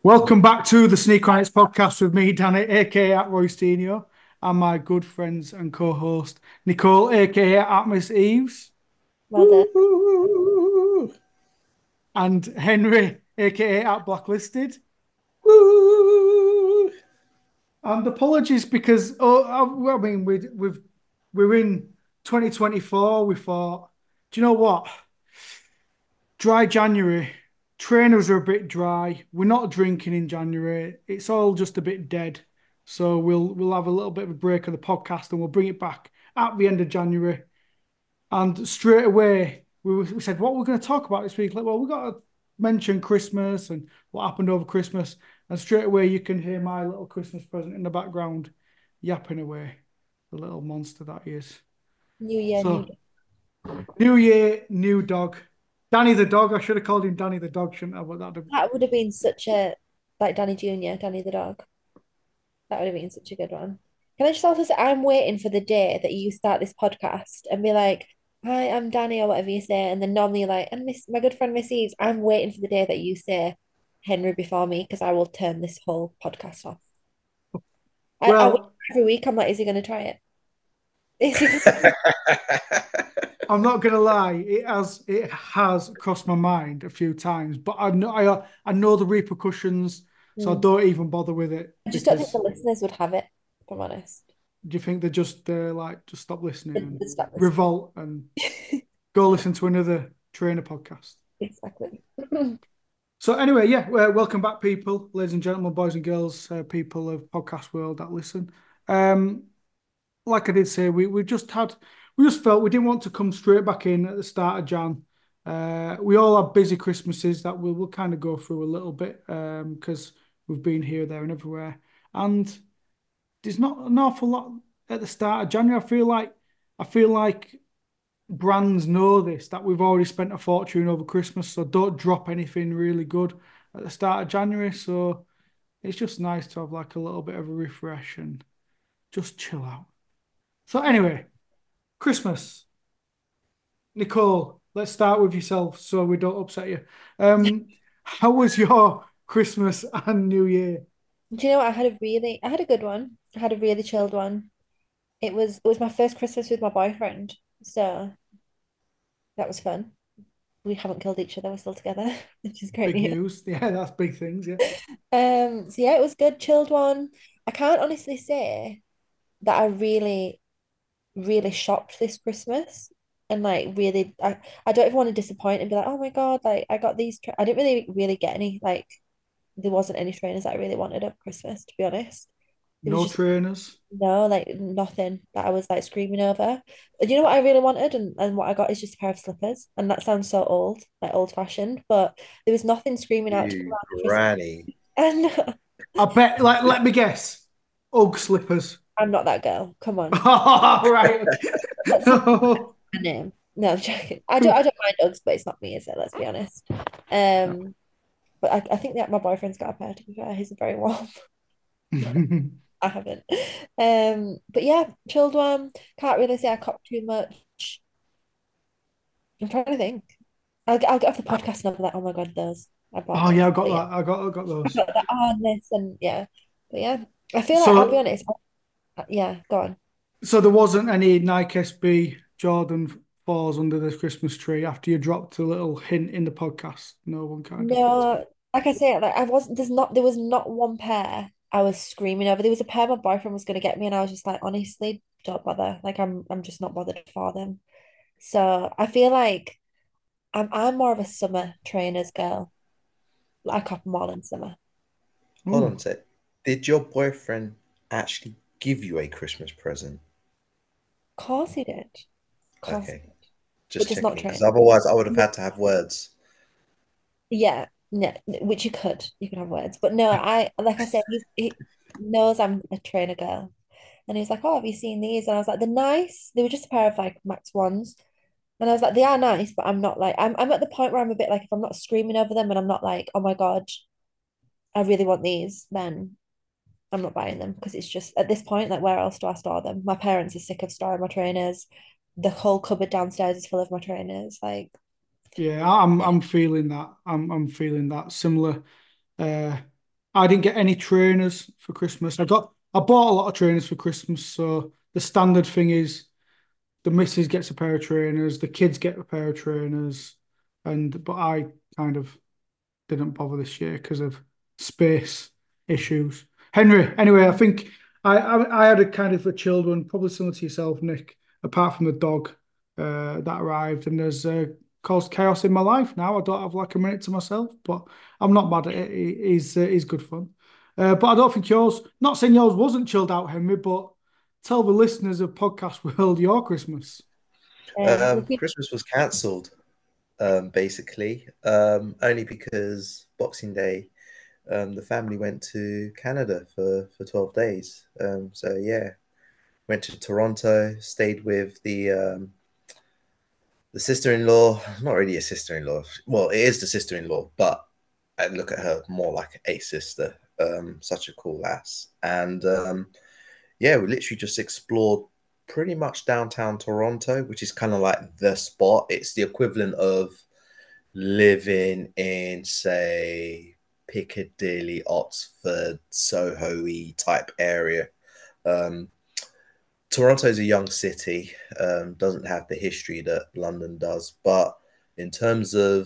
Welcome back to the Sneak Heights podcast with me, Danny, aka at Roystino, and my good friends and co-host Nicole, aka at Miss Eves, Well done. Woo! And Henry, aka at Blacklisted. Woo! And apologies because I mean we're in 2024. We thought, do you know what? Dry January. Trainers are a bit dry. We're not drinking in January. It's all just a bit dead. So we'll have a little bit of a break of the podcast and we'll bring it back at the end of January. And straight away we said, what we're going to talk about this week? Like, well, we've got to mention Christmas and what happened over Christmas. And straight away you can hear my little Christmas present in the background yapping away, the little monster that he is. New year, new So day. new year, new dog. Danny the dog. I should have called him Danny the dog, shouldn't I? But that That would have been such a like Danny Jr., Danny the dog. That would have been such a good one. Can I just also say I'm waiting for the day that you start this podcast and be like, "Hi, I'm Danny," or whatever you say, and then normally you're like, "And Miss, my good friend Miss Eves." I'm waiting for the day that you say Henry before me because I will turn this whole podcast off. I wait well, every week. I'm like, is he going to try it? Is he gonna... I'm not gonna lie, it has crossed my mind a few times, but I know the repercussions, so I Mm. don't even bother with it I just don't think the because listeners would have it, if I'm honest. do you think they're like just stop listening and They'd stop listening. revolt and go listen to another trainer podcast? Exactly. So anyway, yeah, welcome back, people, ladies and gentlemen, boys and girls, people of podcast world that listen. Um, like I did say, we just felt we didn't want to come straight back in at the start of Jan. We all have busy Christmases that we'll kind of go through a little bit because we've been here, there, and everywhere. And there's not an awful lot at the start of January. I feel like brands know this that we've already spent a fortune over Christmas, so don't drop anything really good at the start of January. So it's just nice to have like a little bit of a refresh and just chill out. So anyway, Christmas. Nicole, let's start with yourself so we don't upset you. How was your Christmas and New Year? Do you know what? I had a good one. I had a really chilled one. It was my first Christmas with my boyfriend, so that was fun. We haven't killed each other. We're still together, which is great Big news. news. Yeah, that's big things. Yeah. So yeah, it was good, chilled one. I can't honestly say that I really, really shopped this Christmas, and like really, I don't even want to disappoint and be like, oh my God, like I got these. I didn't really get any. Like there wasn't any trainers that I really wanted at Christmas, to be honest. It was No just trainers. no, like nothing that I was like screaming over. But you know what I really wanted and what I got is just a pair of slippers. And that sounds so old, like old fashioned, but there was nothing screaming out to me You around Christmas. granny. And I bet. Like, let me guess. Ugg slippers. I'm not that girl. Come on. Right. Let's not Okay. my name. No, I'm joking. I don't mind Uggs, but it's not me, is it? Let's be honest. Um, but I think that my boyfriend's got a pair to be fair. He's very warm. I haven't. But yeah, chilled one. Can't really say I copped too much. I'm trying to think. I'll get off the podcast and I'll be like, oh my God, those. I bought Oh yeah, those. I got But yeah, that. I got I those. got that on this and yeah. But yeah, I feel like I'll be So honest. Yeah, go on. so there wasn't any Nike SB Jordan 4s under this Christmas tree after you dropped a little hint in the podcast. No one kind of. No, like I say, like I wasn't. There was not one pair I was screaming over. There was a pair my boyfriend was going to get me, and I was just like, honestly, don't bother. Like I'm just not bothered for them. So I feel like I'm more of a summer trainers girl. I cop them all in summer. Hold on Oh, a sec. Did your boyfriend actually give you a Christmas present? Of course he did. Of course, Okay, but just just not checking, because trainers. otherwise I would have had to have words. Yeah, no, which you could have words, but no, I like I said, he knows I'm a trainer girl, and he's like, "Oh, have you seen these?" And I was like, "They're nice. They were just a pair of like Max ones," and I was like, "They are nice, but I'm not like I'm at the point where I'm a bit like if I'm not screaming over them and I'm not like, oh my God, I really want these, then I'm not buying them because it's just at this point, like, where else do I store them? My parents are sick of storing my trainers. The whole cupboard downstairs is full of my trainers. Like, yeah, I'm yeah, I'm feeling that. I'm feeling that similar. Uh, I didn't get any trainers for Christmas. I bought a lot of trainers for Christmas. So the standard thing is the missus gets a pair of trainers, the kids get a pair of trainers, and but I kind of didn't bother this year because of space issues. Henry, anyway, I think I had a kind of a chilled one, probably similar to yourself, Nick. Apart from the dog that arrived, and there's caused chaos in my life now. I don't have like a minute to myself, but I'm not mad at it. He's good fun. But I don't think yours. Not saying yours wasn't chilled out, Henry, but tell the listeners of Podcast World your Christmas. We keep Christmas was cancelled, basically, only because Boxing Day, the family went to Canada for 12 days. So yeah, went to Toronto, stayed with the sister-in-law. Not really a sister-in-law. Well, it is the sister-in-law, but I look at her more like a sister. Such a cool ass. And yeah, we literally just explored pretty much downtown Toronto, which is kind of like the spot. It's the equivalent of living in, say, Piccadilly, Oxford, Soho-y type area. Um, Toronto is a young city, doesn't have the history that London does, but in terms of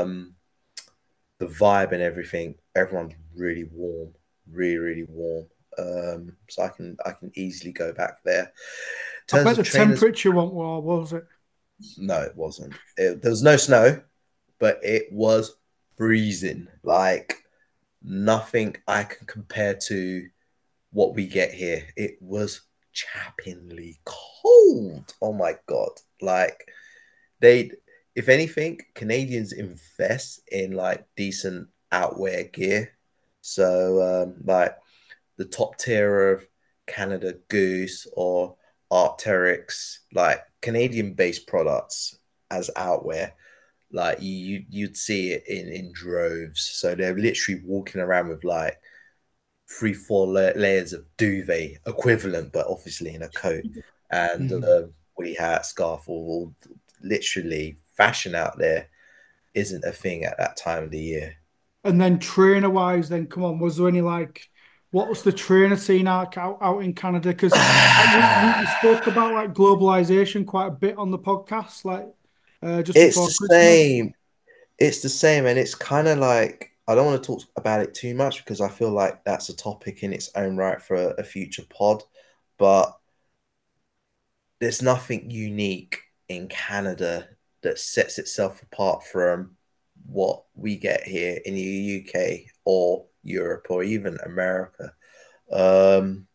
the vibe and everything, everyone's really warm, really, really warm. So I can easily go back there. In I terms bet of the trainers, temperature won't war, was it? no, it wasn't. There was no snow, but it was freezing. Like nothing I can compare to what we get here. It was chappingly cold. Oh my god! Like they, if anything, Canadians invest in like decent outwear gear. So like the top tier of Canada Goose or Arc'teryx, like Canadian based products as outwear, like you'd see it in droves. So they're literally walking around with like three, four layers of duvet equivalent, but obviously in a coat and Mhm. woolly hat, scarf, all literally fashion out there isn't a thing at that time of the year. And then trainer wise, then come on, was there any like what was the trainer scene out in Canada? Because we spoke about like globalization quite a bit on the podcast, like just It's before the Christmas. same. It's the same, and it's kind of like I don't want to talk about it too much because I feel like that's a topic in its own right for a future pod. But there's nothing unique in Canada that sets itself apart from what we get here in the UK or Europe or even America. Um,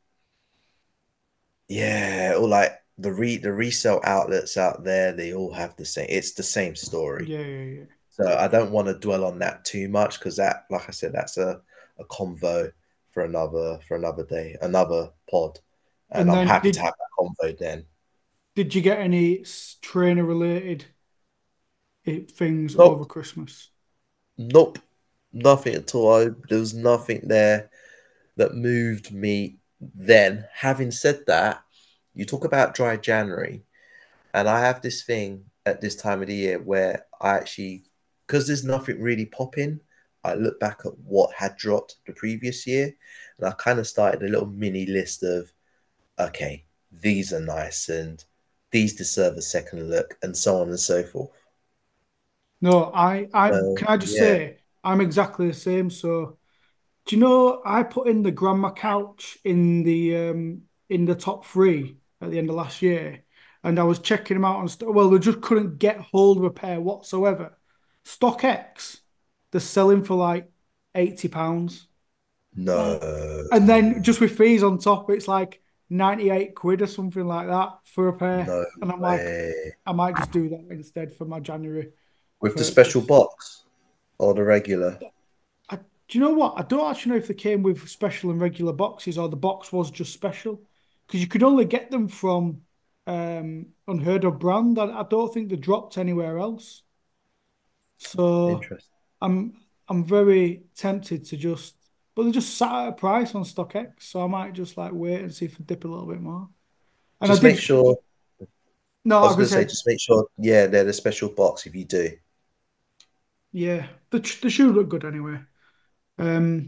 yeah, or like the resale outlets out there, they all have the same. It's the same story. Yeah, yeah, yeah. So I don't want to dwell on that too much because that, like I said, that's a convo for another day, another pod, and And I'm then happy to have that convo then. did you get any trainer related things over Nope, Christmas? nope, nothing at all. There was nothing there that moved me then. Having said that, you talk about dry January, and I have this thing at this time of the year where I actually, because there's nothing really popping, I look back at what had dropped the previous year, and I kind of started a little mini list of, okay, these are nice and these deserve a second look, and so on and so forth. No, I So can I just yeah, say I'm exactly the same. So do you know I put in the grandma couch in the top three at the end of last year, and I was checking them out on well, they just couldn't get hold of a pair whatsoever. StockX, they're selling for like £80, no, wow. and then just with fees on top, it's like 98 quid or something like that for a pair. no And I'm like, way. I might just do that instead for my January With the special purchase. box or the regular? I, do you know what? I don't actually know if they came with special and regular boxes or the box was just special because you could only get them from Unheard of brand. I don't think they dropped anywhere else. So Interesting. I'm I'm very tempted to just, but they just sat at a price on StockX, so I might just like wait and see if they dip a little bit more. And I Just make did, sure. no, I I was was gonna going to say, say, just make sure. Yeah, they're the special box if you do. yeah, the shoes look good anyway. Um,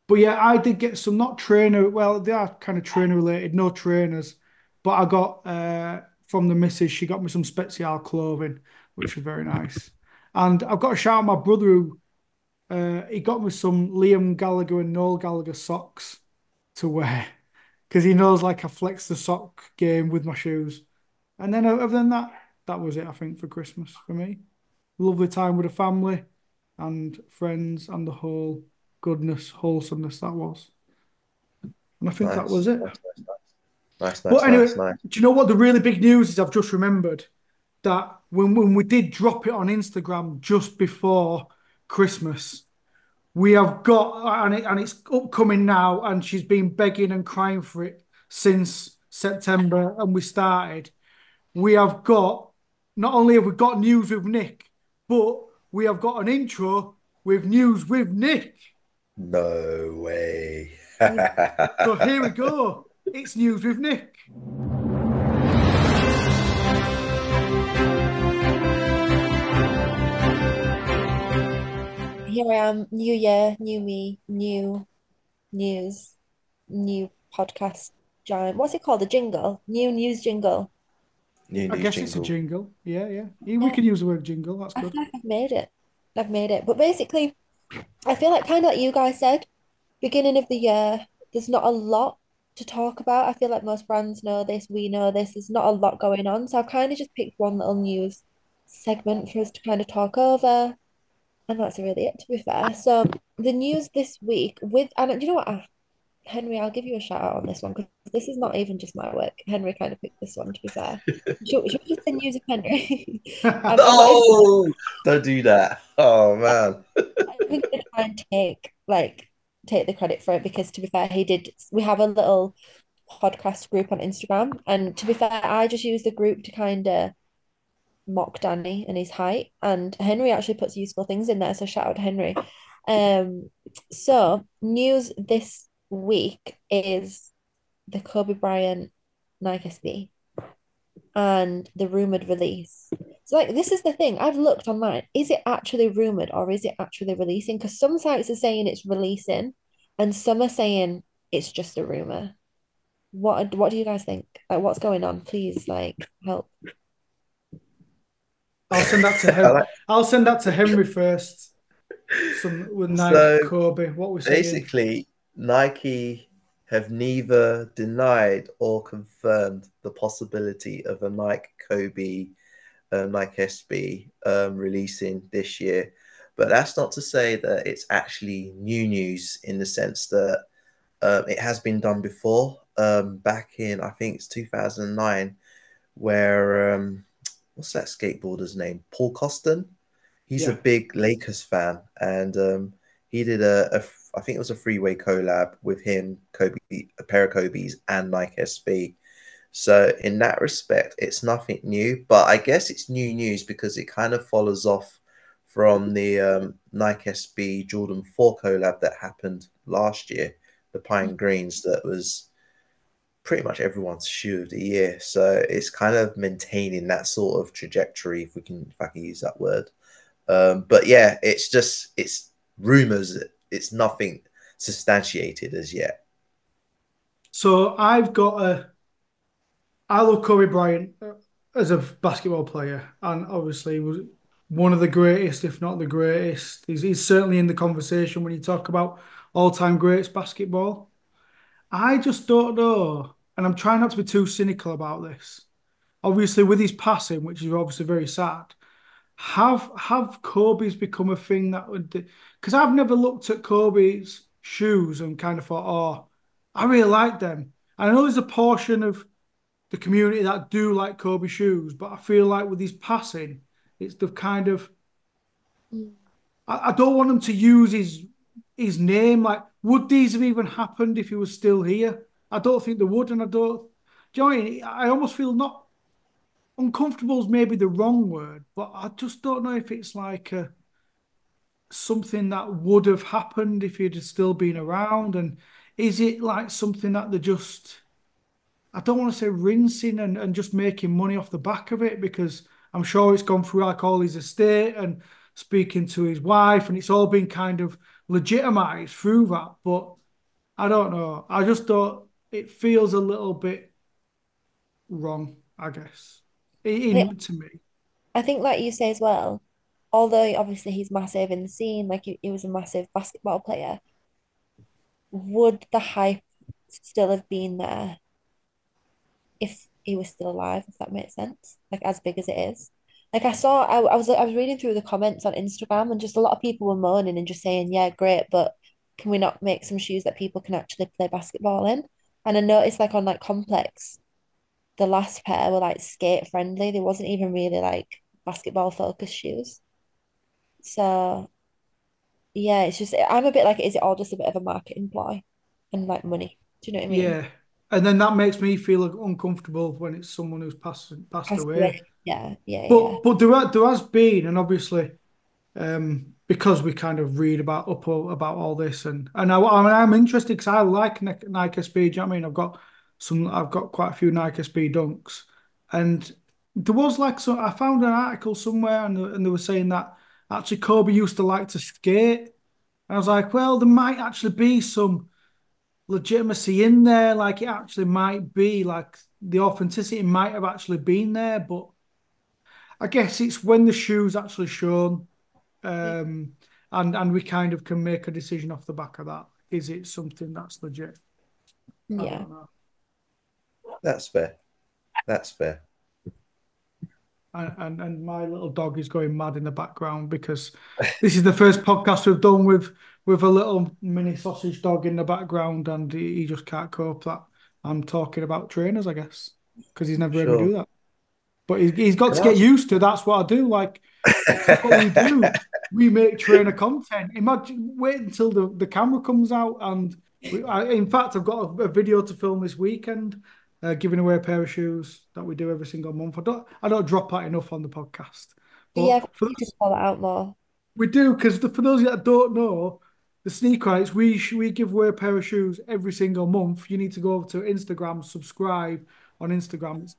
But yeah, I did get some not trainer. Well, they are kind of trainer related, no trainers. But I got from the missus. She got me some Spezial clothing, which was very nice. And I've got to shout out my brother who he got me some Liam Gallagher and Noel Gallagher socks to wear because he knows like I flex the sock game with my shoes. And then other than that, that was it. I think for Christmas for me, lovely time with the family and friends and the whole goodness, wholesomeness that was. And I think that was Nice. it. Nice, But nice, anyway, nice, nice. do you know what the really big news is? I've just remembered that when we did drop it on Instagram just before Christmas, we have got and it's upcoming now, and she's been begging and crying for it since September, and we started. We have got not only have we got news with Nick, but we have got an intro with news with Nick. No way. So here we go. It's news with Nick. Here I am, new year, new me, new news, new podcast giant. What's it called? A jingle? New news jingle. New I news guess it's a jingle. jingle. Yeah, yeah. We Yeah, can use the word jingle. That's I good. feel like I've made it. I've made it. But basically, I feel like kind of like you guys said, beginning of the year, there's not a lot to talk about. I feel like most brands know this, we know this. There's not a lot going on. So I've kind of just picked one little news segment for us to kind of talk over. And that's really it, to be fair. So the news this week with, and you know what, Henry, I'll give you a shout out on this one because this is not even just my work. Henry kind of picked this one, to be fair. Should we just say news of Henry? No, don't do that. Oh man. I'm even gonna try and take the credit for it because to be fair, he did. We have a little podcast group on Instagram, and to be fair, I just use the group to kind of mock Danny and his height, and Henry actually puts useful things in there. So shout out to Henry. So news this week is the Kobe Bryant Nike SB and the rumored release. So like this is the thing. I've looked online. Is it actually rumored or is it actually releasing? Because some sites are saying it's releasing and some are saying it's just a rumor. What do you guys think? Like what's going on? Please like help. I'll send that to I him. like- I'll send that to Henry first. Some with Nike So Kobe. What we're saying. basically, Nike have neither denied or confirmed the possibility of a Nike Kobe, Nike SB releasing this year. But that's not to say that it's actually new news in the sense that it has been done before. Back in, I think it's 2009, where what's that skateboarder's name? Paul Coston. He's a Yeah. big Lakers fan, and he did I think it was a freeway collab with him, Kobe, a pair of Kobe's and Nike SB. So in that respect, it's nothing new, but I guess it's new news because it kind of follows off from the Nike SB Jordan 4 collab that happened last year, the Pine Greens, that was pretty much everyone's shoe of the year. So it's kind of maintaining that sort of trajectory, if I can use that word. But yeah, it's rumors. It's nothing substantiated as yet. So I've got a. I love Kobe Bryant as a basketball player, and obviously he was one of the greatest, if not the greatest. He's certainly in the conversation when you talk about all-time greats basketball. I just don't know, and I'm trying not to be too cynical about this. Obviously, with his passing, which is obviously very sad, have Kobe's become a thing that would? Because I've never looked at Kobe's shoes and kind of thought, oh, I really like them. I know there's a portion of the community that do like Kobe shoes, but I feel like with his passing, it's the kind of I don't want him to use his name. Like, would these have even happened if he was still here? I don't think they would, and I don't. Do you know what I mean? I almost feel not uncomfortable is maybe the wrong word, but I just don't know if it's like something that would have happened if he'd have still been around, and is it like something that they're just I don't want to say rinsing and just making money off the back of it because I'm sure it's gone through like all his estate and speaking to his wife, and it's all been kind of legitimised through that. But I don't know. I just thought it feels a little bit wrong, I guess, to me. I think, like you say as well, although obviously he's massive in the scene, like he was a massive basketball player, would the hype still have been there if he was still alive, if that makes sense? Like as big as it is. Like I was reading through the comments on Instagram and just a lot of people were moaning and just saying, yeah, great, but can we not make some shoes that people can actually play basketball in? And I noticed like on like Complex, the last pair were like skate friendly. They wasn't even really like basketball focused shoes. So yeah, it's just I'm a bit like, is it all just a bit of a marketing ploy and like money? Do you know what I mean? Yeah. And then that makes me feel uncomfortable when it's someone who's passed Has away. yeah, yeah, yeah. But there has been, and obviously, because we kind of read about all this, and I'm interested because I like Nike SB. Do you know what I mean? I've got quite a few Nike SB dunks, and there was like, so I found an article somewhere, and they were saying that actually Kobe used to like to skate, and I was like, well, there might actually be some legitimacy in there. Like it actually might be like the authenticity might have actually been there, but I guess it's when the shoe's actually shown, Yeah. and we kind of can make a decision off the back of that. Is it something that's legit? I Yeah. don't know. That's fair. That's fair. And my little dog is going mad in the background because this is the first podcast we've done with a little mini sausage dog in the background, and he just can't cope that I'm talking about trainers, I guess, because he's never heard me Sure. do that. But he's got Can to I get ask? used to. That's what I do. Like that's what we do. We make trainer content. Imagine wait until the camera comes out, and in fact, I've got a video to film this weekend, giving away a pair of shoes that we do every single month. I don't drop that enough on the podcast, Yeah, but I think for we need to call it out more. we do because for those that don't know, the sneaker rights we give away a pair of shoes every single month. You need to go over to Instagram, subscribe on Instagram. It's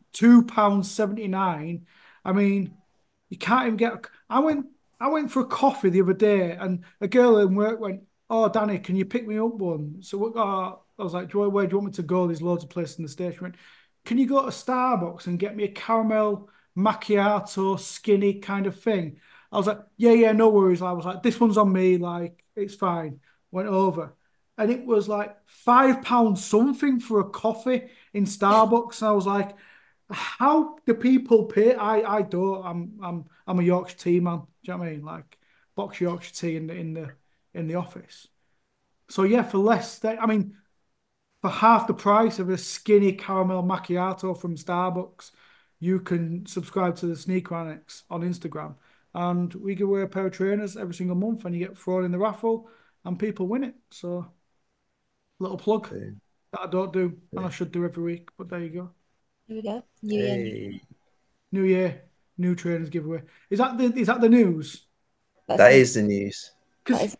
£2.79. I mean, you can't even get. I went for a coffee the other day, and a girl in work went, "Oh, Danny, can you pick me up one?" So I was like, where do you want me to go? There's loads of places in the station. She went, can you go to Starbucks and get me a caramel macchiato skinny kind of thing? I was like, yeah, no worries. I was like, this one's on me, like, it's fine. Went over. And it was like £5 something for a coffee in Starbucks. And I was like, how do people pay? I don't. I'm a Yorkshire tea man. Do you know what I mean? Like box Yorkshire tea in the office. So yeah, for less I mean, for half the price of a skinny caramel macchiato from Starbucks, you can subscribe to the Sneaker Annex on Instagram. And we give away a pair of trainers every single month, and you get thrown in the raffle, and people win it. So, little plug Boom, that I don't do, and I boom. should do every week. But there you go. Here we go. New year, new. Hey, New year, new trainers giveaway. Is that the news? That's that the is the news. that Because is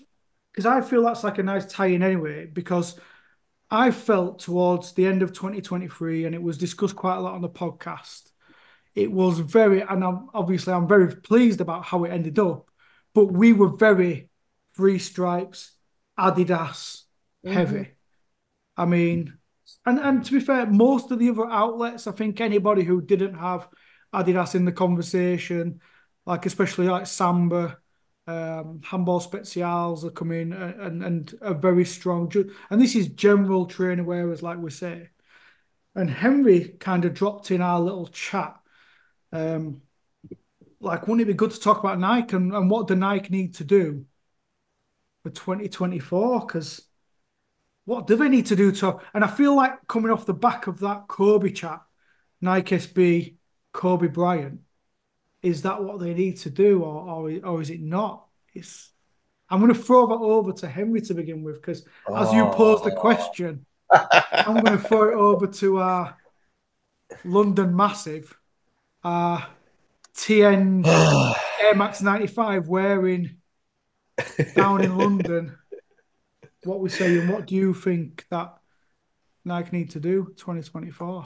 I feel that's like a nice tie-in anyway. Because I felt towards the end of 2023, and it was discussed quite a lot on the podcast. It was very, and I'm very pleased about how it ended up, but we were very three stripes, Adidas hmm heavy. I mean, and to be fair, most of the other outlets, I think anybody who didn't have Adidas in the conversation, like especially like Samba, Handball Specials are coming and a very strong, and this is general trainer wearers, like we say. And Henry kind of dropped in our little chat. Um, like, wouldn't it be good to talk about Nike and what do Nike need to do for 2024? Because what do they need to do to? And I feel like coming off the back of that Kobe chat, Nike SB, Kobe Bryant, is that what they need to do, or is it not? It's. I'm going to throw that over to Henry to begin with because as you posed the Oh. question, I'm going to throw it over to our London Massive, our TN Air Max 95 wearing down in London. What we say and what do you think that Nike need to do 2024?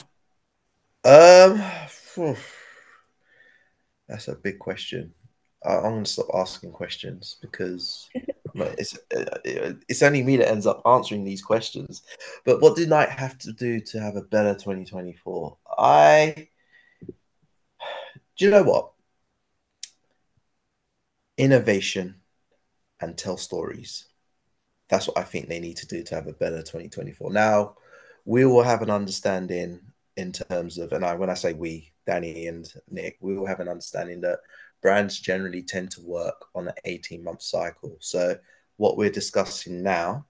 Phew, that's a big question. I'm going to stop asking questions because It's only me that ends up answering these questions. But what did Nike have to do to have a better 2024? Do you know what? Innovation and tell stories. That's what I think they need to do to have a better 2024. Now, we will have an understanding in terms of, when I say we, Danny and Nick, we will have an understanding that brands generally tend to work on an 18-month cycle. So what we're discussing now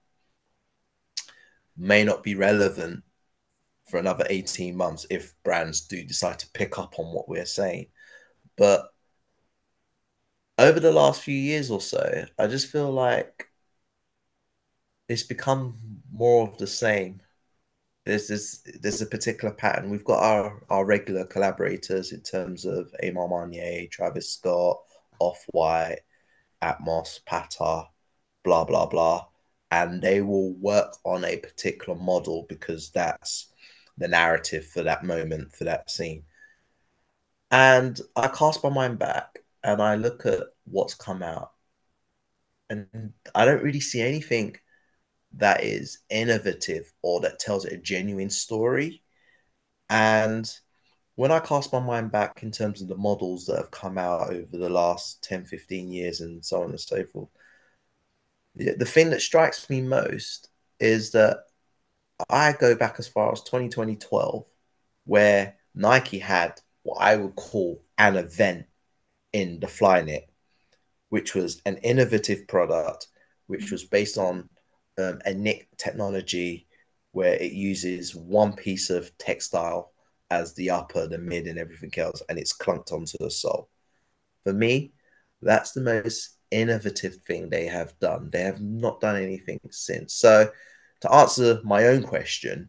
may not be relevant for another 18 months if brands do decide to pick up on what we're saying. But over the last few years or so, I just feel like it's become more of the same. There's a particular pattern. We've got our regular collaborators in terms of Aimar Marnier, Travis Scott, Off White, Atmos, Pata, blah blah blah, and they will work on a particular model because that's the narrative for that moment, for that scene. And I cast my mind back and I look at what's come out, and I don't really see anything that is innovative or that tells a genuine story. And when I cast my mind back in terms of the models that have come out over the last 10, 15 years and so on and so forth, the thing that strikes me most is that I go back as far as 2012, where Nike had what I would call an event in the Flyknit, which was an innovative product, which was based on a knit technology where it uses one piece of textile as the upper, the mid, and everything else, and it's clunked onto the sole. For me, that's the most innovative thing they have done. They have not done anything since. So, to answer my own question,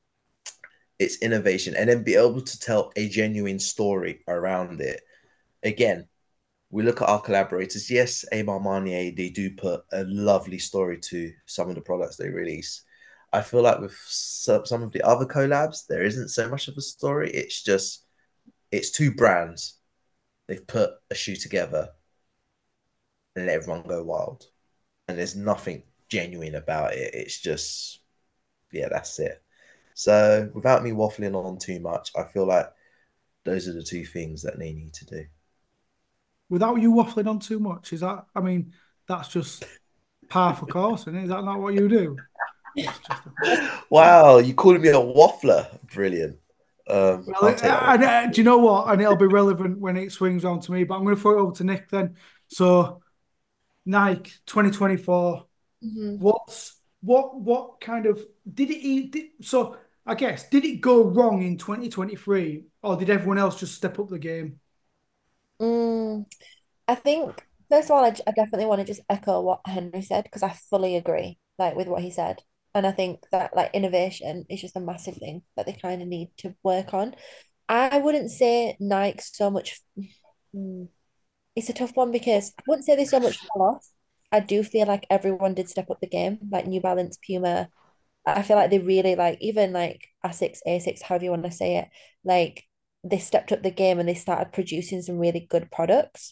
it's innovation and then be able to tell a genuine story around it. Again, we look at our collaborators. Yes, Aimar Marnier, they do put a lovely story to some of the products they release. I feel like with some of the other collabs, there isn't so much of a story. It's two brands. They've put a shoe together and let everyone go wild. And there's nothing genuine about it. It's just, yeah, that's it. So without me waffling on too much, I feel like those are the two things that they need to do. Without you waffling on too much, is that? I mean, that's just par for course, isn't it? Is that not what you do? It's just Wow, you calling me a waffler? Brilliant. well, I'll take that one. do you know what? And it'll be relevant when it swings on to me. But I'm going to throw it over to Nick then. So Nike 2024. Mhm. What kind of did so I guess did it go wrong in 2023 or did everyone else just step up the game? Mm, I think first of all, I definitely want to just echo what Henry said because I fully agree, like with what he said, and I think that like innovation is just a massive thing that they kind of need to work on. I wouldn't say Nike so much. Mm, it's a tough one because I wouldn't say they so much fell off. I do feel like everyone did step up the game, like New Balance, Puma. I feel like they really like even like Asics, however you want to say it, like they stepped up the game and they started producing some really good products.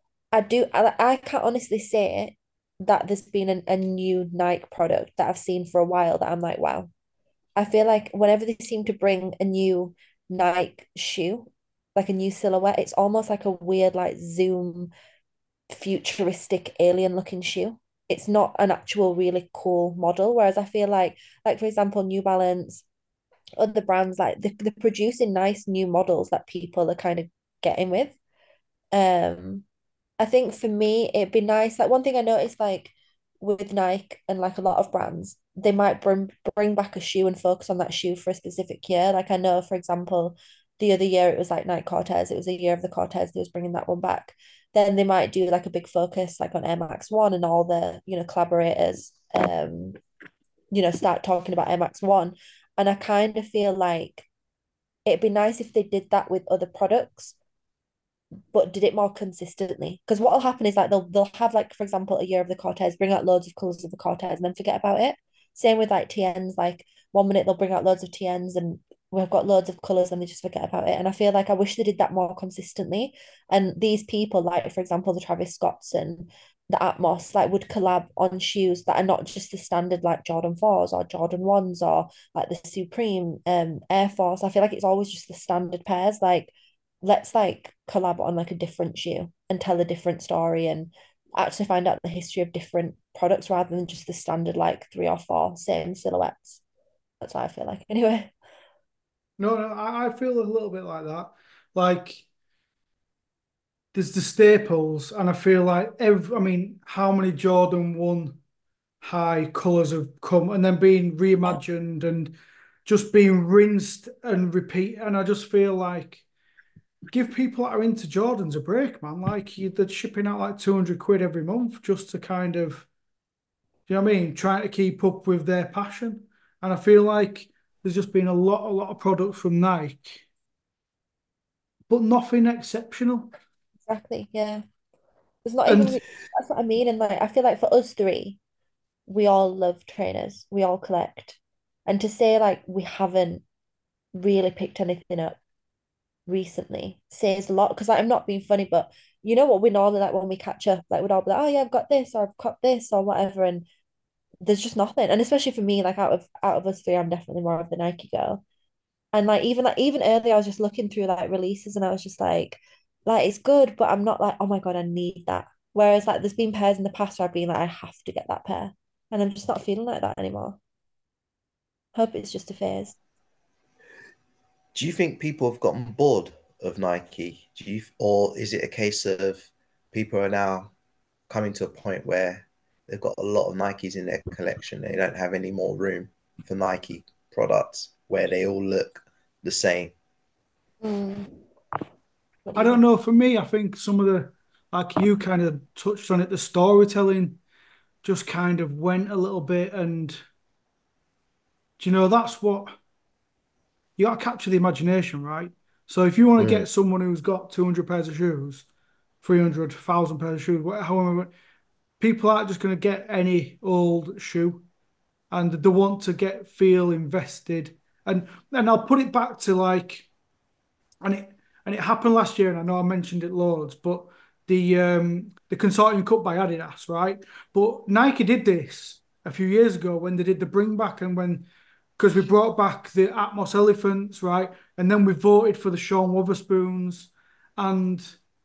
I can't honestly say that there's been a new Nike product that I've seen for a while that I'm like, wow. I feel like whenever they seem to bring a new Nike shoe, like a new silhouette, it's almost like a weird, like Zoom futuristic alien looking shoe. It's not an actual really cool model. Whereas I feel like for example, New Balance, other brands, like they're producing nice new models that people are kind of getting with. Um, I think for me, it'd be nice. Like one thing I noticed, like with Nike and like a lot of brands, they might bring back a shoe and focus on that shoe for a specific year. Like I know, for example, the other year it was like Nike Cortez. It was a year of the Cortez. They was bringing that one back. Then they might do like a big focus like on Air Max One and all the collaborators. Start talking about Air Max One, and I kind of feel like it'd be nice if they did that with other products but did it more consistently. Because what will happen is like they'll have like for example a year of the Cortez, bring out loads of colors of the Cortez, and then forget about it. Same with like TNs. Like 1 minute they'll bring out loads of TNs and we've got loads of colours and they just forget about it. And I feel like I wish they did that more consistently. And these people, like for example, the Travis Scotts and the Atmos, like would collab on shoes that are not just the standard like Jordan 4s or Jordan 1s or like the Supreme Air Force. I feel like it's always just the standard pairs. Like let's like collab on like a different shoe and tell a different story and actually find out the history of different products rather than just the standard like three or four same silhouettes. That's what I feel like. Anyway. No, no, I feel a little bit like that. Like there's the staples, and I feel like I mean, how many Jordan 1 high colours have come and then being reimagined and just being rinsed and repeat. And I just feel like give people that are into Jordans a break, man. Like they're shipping out like 200 quid every month just to kind of, you know what I mean, trying to keep up with their passion. And I feel like there's just been a lot of products from Nike, but nothing exceptional. Exactly. Yeah. There's not even And re that's what I mean. And like I feel like for us three, we all love trainers. We all collect. And to say like we haven't really picked anything up recently says a lot because like, I'm not being funny, but you know what we normally like when we catch up, like we'd all be like, oh yeah, I've got this or I've got this or whatever. And there's just nothing. And especially for me, like out of us three, I'm definitely more of the Nike girl. And like even earlier, I was just looking through like releases and I was just like it's good, but I'm not like, oh my God, I need that. Whereas like there's been pairs in the past where I've been like, I have to get that pair. And I'm just not feeling like that anymore. Hope it's just a phase. Do you think people have gotten bored of Nike? Or is it a case of people are now coming to a point where they've got a lot of Nikes in their collection. They don't have any more room for Nike products where they all look the same. Mm. What do I you don't think? know, for me, I think some of the, like you kind of touched on it, the storytelling just kind of went a little bit. And, do you know, that's what you got to capture the imagination, right? So if you want to Mm. get someone who's got 200 pairs of shoes, 300,000 pairs of shoes, however, people aren't just going to get any old shoe, and they want to feel invested. And I'll put it back to like, and it happened last year, and I know I mentioned it loads, but the Consortium Cup by Adidas, right? But Nike did this a few years ago when they did the bring back, and when because we brought back the Atmos Elephants, right? And then we voted for the Sean Wotherspoons, and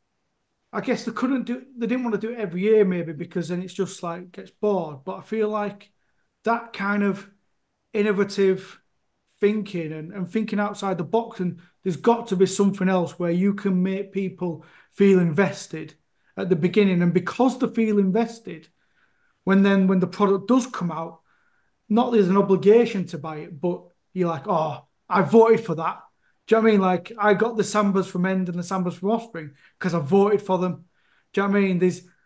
I guess they didn't want to do it every year, maybe because then it's just like gets bored. But I feel like that kind of innovative thinking and thinking outside the box, and there's got to be something else where you can make people feel invested at the beginning, and because they feel invested, when the product does come out, not there's an obligation to buy it, but you're like, oh, I voted for that. Do you know what I mean? Like I got the Sambas from End and the Sambas from Offspring because I voted for them. Do you know what I mean?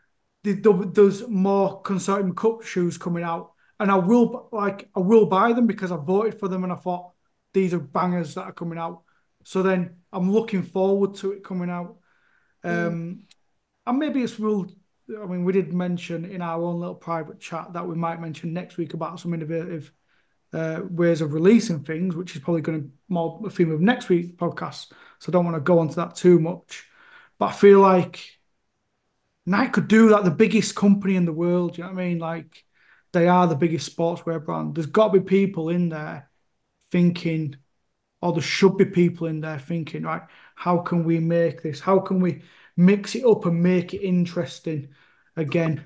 There's more Consortium Cup shoes coming out, and I will buy them because I voted for them and I thought these are bangers that are coming out. So then I'm looking forward to it coming out. Mm. And maybe it's will. I mean, we did mention in our own little private chat that we might mention next week about some innovative ways of releasing things, which is probably going to more a theme of next week's podcast. So I don't want to go into that too much. But I feel like Nike could do that, the biggest company in the world. You know what I mean? Like they are the biggest sportswear brand. There's got to be people in there thinking, or there should be people in there thinking, right, how can we make this? How can we mix it up and make it interesting again?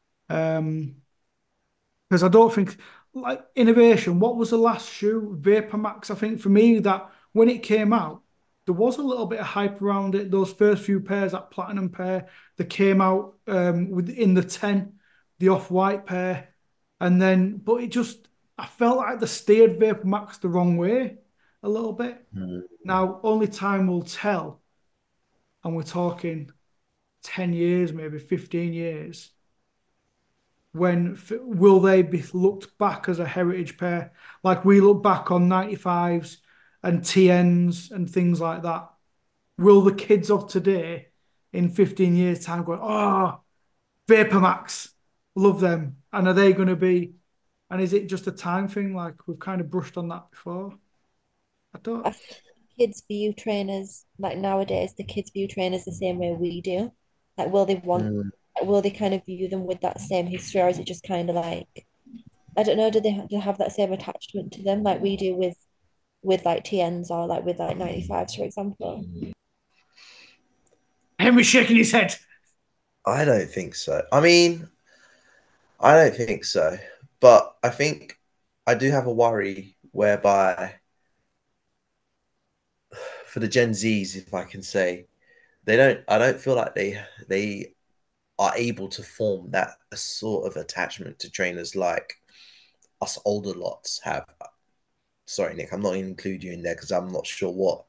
Um, because I don't think like innovation. What was the last shoe? Vapor Max. I think for me that when it came out, there was a little bit of hype around it. Those first few pairs, that platinum pair, that came out within the 10, the off-white pair, and then but it just I felt like they steered Vapor Max the wrong way a little bit. Mm. Now only time will tell, and we're talking 10 years, maybe 15 years when will they be looked back as a heritage pair like we look back on 95s and TNs and things like that? Will the kids of today in 15 years time go, oh, Vapor Max, love them, and are they going to be, and is it just a time thing like we've kind of brushed on that before? I don't. I feel kids view trainers like nowadays, the kids view trainers the same way we do. Like, Mm. will they kind of view them with that same history, or is it just kind of like, I don't know, do they have that same attachment to them like we do with like TNs or like with like 95s, for example? Henry's shaking his head. I don't think so. I mean, I don't think so. But I think I do have a worry whereby for the Gen Zs, if I can say, I don't feel like they are able to form that sort of attachment to trainers like us older lots have. Sorry, Nick, I'm not going to include you in there because I'm not sure what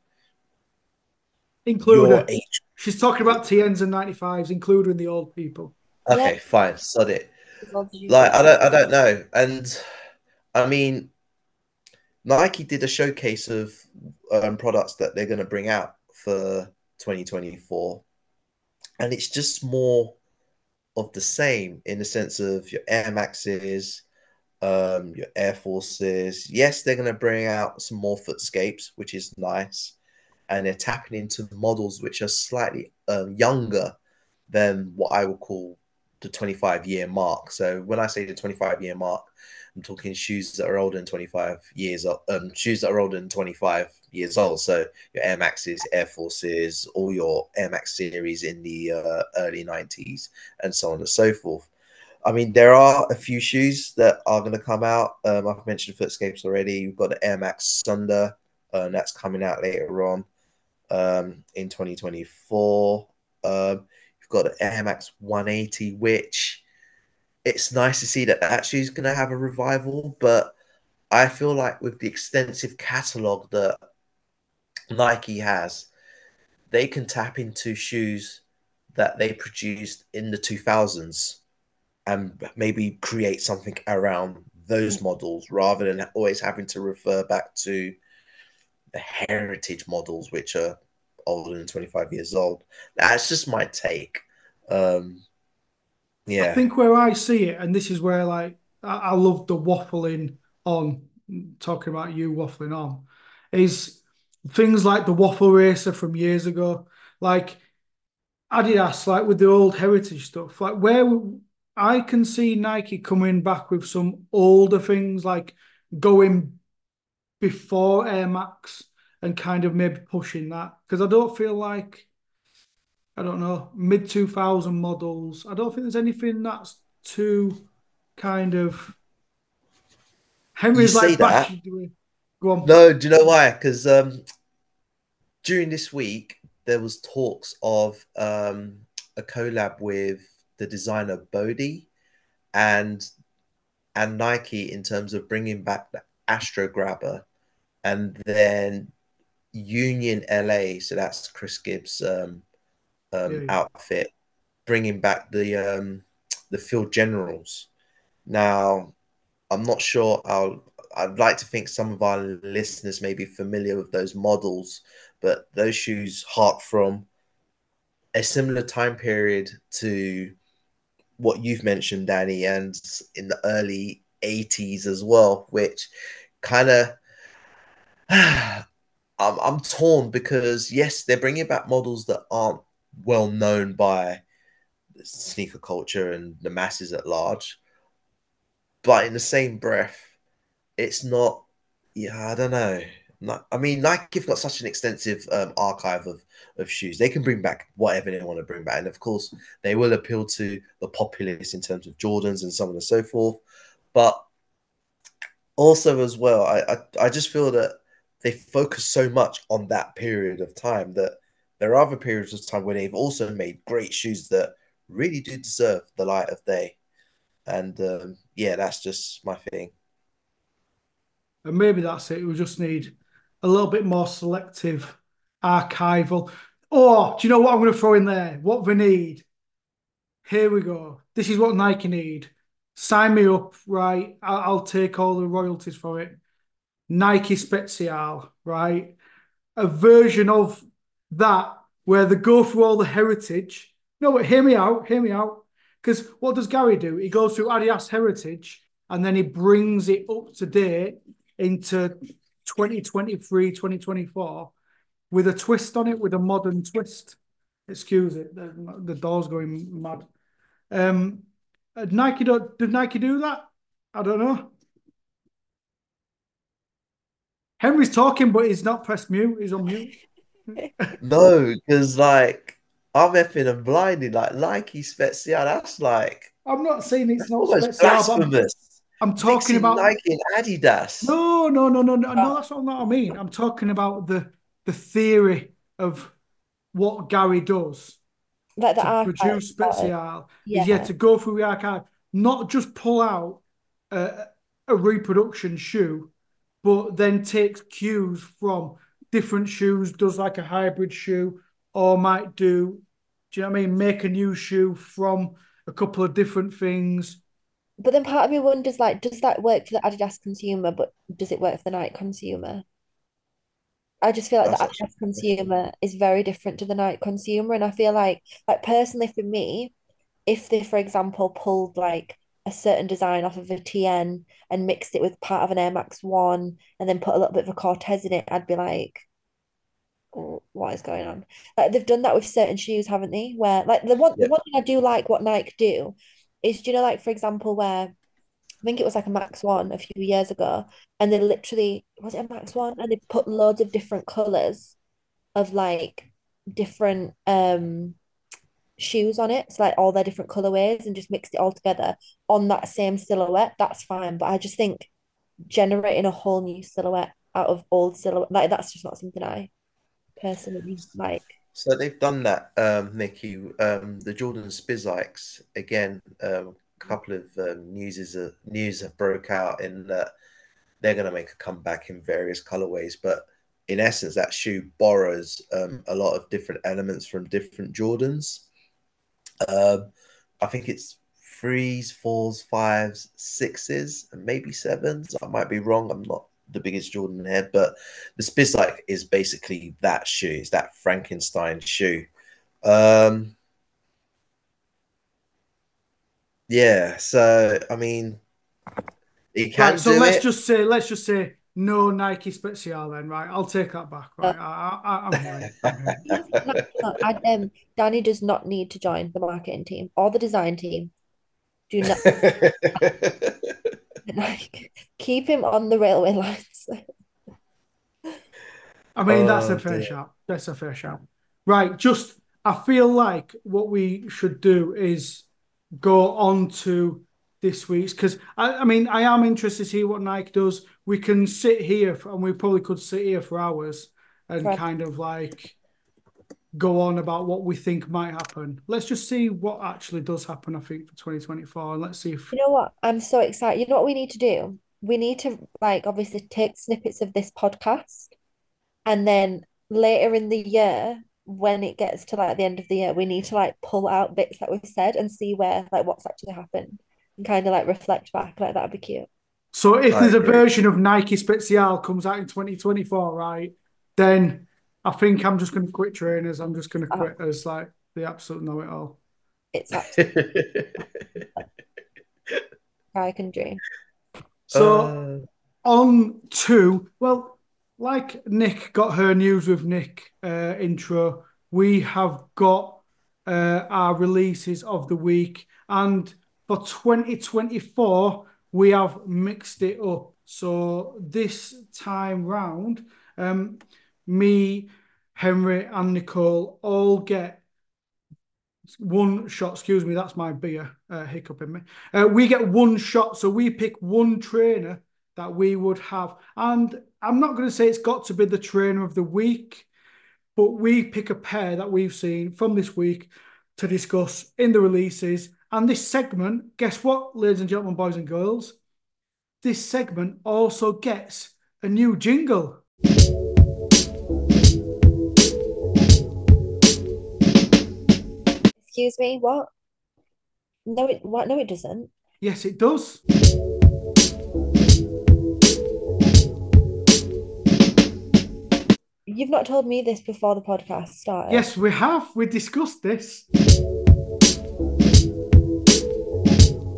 Include your her. age. She's talking about TNs and 95s, include her in the old people. Yeah, Okay, fine, sod it. as old as you Like be. I don't know, and I mean Nike did a showcase of products that they're going to bring out for 2024, and it's just more of the same in the sense of your Air Maxes, your Air Forces. Yes, they're going to bring out some more footscapes, which is nice, and they're tapping into the models which are slightly younger than what I would call the 25-year mark. So when I say the 25-year mark, I'm talking shoes that are older than 25 years old, shoes that are older than 25 years old. So your Air Maxes, Air Forces, all your Air Max series in the early 90s, and so on and so forth. I mean, there are a few shoes that are going to come out. I've mentioned Footscapes already. You've got the Air Max Thunder, that's coming out later on in 2024. You've got the Air Max 180, which it's nice to see that that shoe's going to have a revival. But I feel like with the extensive catalog that Nike has, they can tap into shoes that they produced in the 2000s and maybe create something around those models rather than always having to refer back to the heritage models, which are older than 25 years old. That's just my take. Um, I yeah. think where I see it, and this is where like I love the waffling on, talking about you waffling on, is things like the waffle racer from years ago, like Adidas, like with the old heritage stuff, like where I can see Nike coming back with some older things, like going before Air Max and kind of maybe pushing that because I don't feel like, I don't know, mid 2000 models. I don't think there's anything that's too kind of. You Henry's say like that. bashing doing. Go on. No, do you know why? Because during this week, there was talks of a collab with the designer Bodhi and Nike in terms of bringing back the Astro Grabber and then Union LA. So that's Chris Gibbs' Yeah, yeah. outfit, bringing back the Field Generals. Now, I'm not sure. I'd like to think some of our listeners may be familiar with those models, but those shoes hark from a similar time period to what you've mentioned, Danny, and in the early 80s as well, which kind of I'm torn because yes, they're bringing back models that aren't well known by sneaker culture and the masses at large, but in the same breath, it's not. Yeah, I don't know. I mean, Nike have got such an extensive archive of shoes. They can bring back whatever they want to bring back, and of course, they will appeal to the populace in terms of Jordans and so on and so forth. But also, as well, I just feel that they focus so much on that period of time that there are other periods of time where they've also made great shoes that really do deserve the light of day. And yeah, that's just my thing. And maybe that's it. We just need a little bit more selective archival. Or do you know what I'm going to throw in there? What we need. Here we go. This is what Nike need. Sign me up, right? I'll take all the royalties for it. Nike Special, right? A version of that where they go through all the heritage. No, but hear me out, hear me out. Because what does Gary do? He goes through Adidas heritage and then he brings it up to date into 2023, 2024 with a twist on it, with a modern twist. Excuse it, the door's going mad. Nike did Nike do that? I don't know. Henry's talking, but he's not pressed mute. He's on mute. No, because like I'm effing and blinded. Like Nike Spezia, that's like I'm not saying it's not almost Spezia, but blasphemous. I'm talking Mixing about Nike and Adidas. no. That's not what I mean. I'm talking about the theory of what Gary does Like the to archive produce sort of. Spezial is Yeah. to go through the archive, not just pull out a reproduction shoe, but then takes cues from different shoes, does like a hybrid shoe, or might do you know what I mean? Make a new shoe from a couple of different things. But then part of me wonders, like, does that work for the Adidas consumer, but does it work for the Nike consumer? I just feel like the That's actually Adidas consumer is very different to the Nike consumer. And I feel like personally for me, if they, for example, pulled like a certain design off of a TN and mixed it with part of an Air Max 1 and then put a little bit of a Cortez in it, I'd be like, oh, what is going on? Like they've done that with certain shoes, haven't they? Where like the yeah, one thing I do like what Nike do is, do you know, like for example, where I think it was like a Max 1 a few years ago, and they literally, was it a Max 1? And they put loads of different colors of like different shoes on it. So like all their different colorways and just mixed it all together on that same silhouette. That's fine. But I just think generating a whole new silhouette out of old silhouette, like that's just not something I personally like. so they've done that, Nikki. The Jordan Spizikes again. A couple of news have broke out in that they're going to make a comeback in various colorways, but in essence, that shoe borrows a lot of different elements from different Jordans. I think it's threes, fours, fives, sixes, and maybe sevens. I might be wrong. I'm not the biggest Jordan head, but the Spizike is basically that shoe. It's that Frankenstein shoe. Yeah, so I mean, he can Right, so do let's it. just say no Nike Spezial then, right? I'll take that back, right? I'm here. I'm here. Danny does not need to join the marketing team or the design team. Do not like keep him on the railway lines. I mean, that's a Oh fair dear. shout. That's a fair shout. Right, just I feel like what we should do is go on to this week's because I mean I am interested to see what Nike does. We can sit here and we probably could sit here for hours and Right. kind of like go on about what we think might happen. Let's just see what actually does happen, I think, for 2024. And let's see if You know what? I'm so excited. You know what we need to do? We need to like obviously take snippets of this podcast and then later in the year, when it gets to like the end of the year, we need to like pull out bits that we've said and see where like what's actually happened and kind of like reflect back. Like that'd be cute. so if I there's a agree. version of Nike Spezial comes out in 2024, right, then I think I'm just going to quit trainers. I'm just going to quit as like the absolute know-it-all. It's absolutely I can dream. So on to, well, like Nick got her news with Nick intro, we have got our releases of the week. And for 2024, we have mixed it up. So this time round, me, Henry, and Nicole all get one shot. Excuse me, that's my beer hiccup in me. We get one shot, so we pick one trainer that we would have. And I'm not going to say it's got to be the trainer of the week, but we pick a pair that we've seen from this week to discuss in the releases. And this segment, guess what, ladies and gentlemen, boys and girls? This segment also gets a new jingle. Excuse me, what? No, what? No, it doesn't. Yes, it does. You've not told me this before the podcast started. Yes, we have. We discussed this.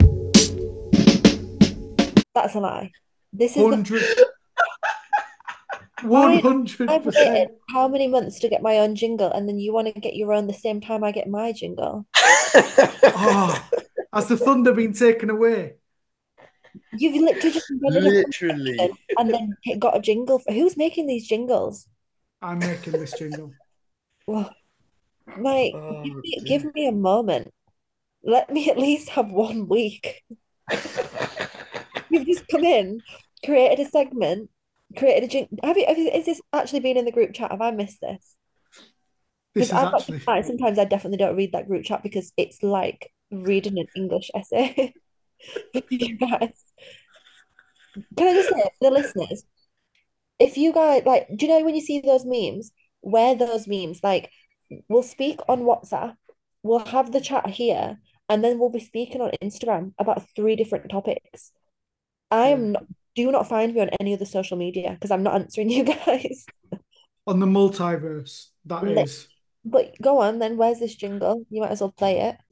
That's a lie. This is 100. I 100%. I've waited how many months to get my own jingle, and then you want to get your own the same time I get my jingle. Oh, has the thunder been taken away? You've literally just invented a Literally. function and then got a jingle for who's making these jingles? I'm making this jingle. Well, like, Oh, give dear. me a moment. Let me at least have 1 week. You've just come in, created a segment, created a jingle. Is this actually been in the group chat? Have I missed this? Because This is I'm not actually. like, sometimes I definitely don't read that group chat because it's like reading an English essay for you guys. Can I just say, for the listeners, if you guys like, do you know when you see those memes, where those memes, like, we'll speak on WhatsApp, we'll have the chat here, and then we'll be speaking on Instagram about 3 different topics. I Yeah. am not, do not find me on any other social media because I'm not answering you guys. On the multiverse, that Lit- is. But go on then, where's this jingle? You might as well play it.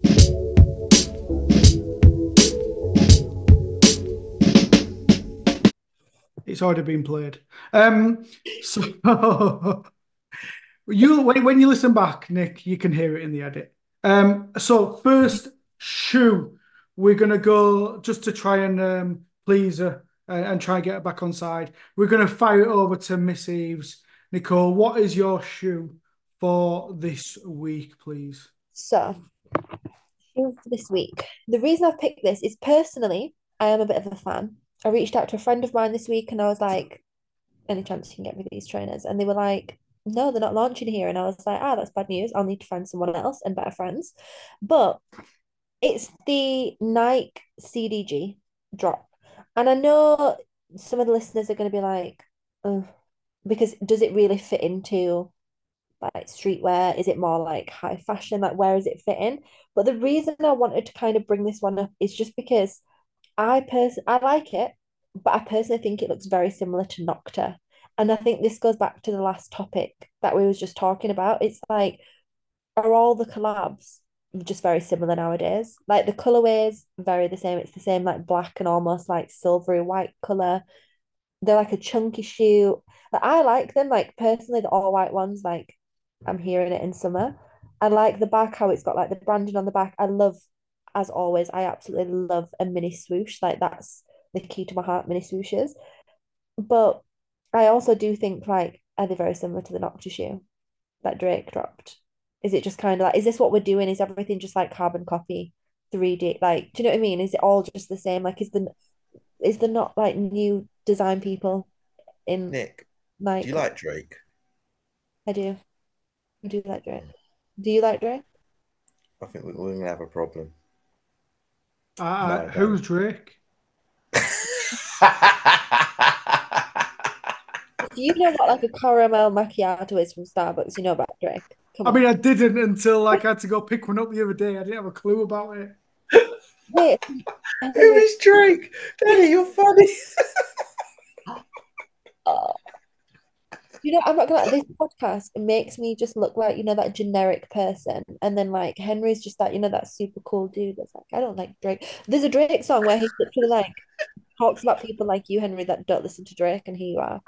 It's already been played. So you when you listen back, Nick, you can hear it in the edit. So first shoe, we're gonna go just to try and please her and try and get her back on side. We're gonna fire it over to Miss Eves. Nicole, what is your shoe for this week, please? So, for this week, the reason I've picked this is personally, I am a bit of a fan. I reached out to a friend of mine this week and I was like, any chance you can get me these trainers? And they were like, no, they're not launching here. And I was like, that's bad news. I'll need to find someone else and better friends. But it's the Nike CDG drop. And I know some of the listeners are going to be like, oh, because does it really fit into like streetwear? Is it more like high fashion? Like, where is it fitting? But the reason I wanted to kind of bring this one up is just because I like it, but I personally think it looks very similar to Nocta. And I think this goes back to the last topic that we was just talking about. It's like, are all the collabs just very similar nowadays? Like the colorways very the same. It's the same like black and almost like silvery white color. They're like a chunky shoe. Like, I like them. Like personally, the all white ones. Like I'm hearing it in summer. I like the back how it's got like the branding on the back. I love, as always, I absolutely love a mini swoosh. Like that's the key to my heart, mini swooshes. But I also do think like, are they very similar to the Nocta shoe that Drake dropped? Is it just kind of like, is this what we're doing? Is everything just like carbon copy, 3D? Like, do you know what I mean? Is it all just the same? Like, is there not like new design people in Nick, do you like like Drake? I do. I do like Drake. Do you like Drake? I think we're gonna have a problem. No, Uh, I don't. who's Drake? If you know what like a caramel macchiato is from Starbucks, you know about Drake. Come I on. mean, I didn't until like I had to go pick one up the other day. I didn't have a clue about it. Wait, Who Henry. is Drake? Daddy, you're funny. Oh, I'm not gonna this podcast, it makes me just look like, that generic person. And then like Henry's just that, that super cool dude that's like, I don't like Drake. There's a Drake song where he literally like talks about people like you, Henry, that don't listen to Drake, and here you are.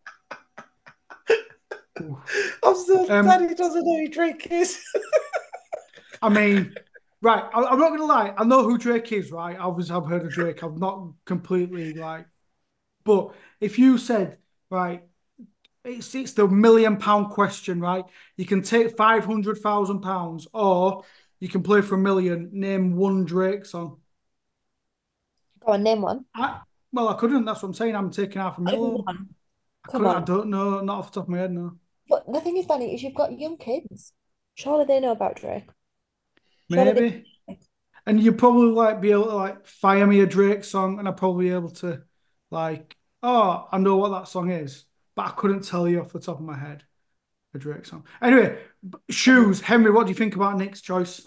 I'm still, Um, Daddy doesn't know who Drake is. I mean, right. I'm not gonna lie. I know who Drake is, right? I've heard of Drake. I've not completely like, but if you said, right, it's the £1 million question, right? You can take £500,000, or you can play for 1 million. Name one Drake song. Go on, name one. I, well, I couldn't. That's what I'm saying. I'm taking half a Not even mil. one. I Come couldn't. I on. don't know. Not off the top of my head, no. But the thing is, Danny, is you've got young kids. Surely they know about Drake. Surely Maybe. they. And you'd probably like be able to like fire me a Drake song, and I'd probably be able to like, oh, I know what that song is, but I couldn't tell you off the top of my head a Drake song. Anyway, shoes, Henry. What do you think about Nick's choice?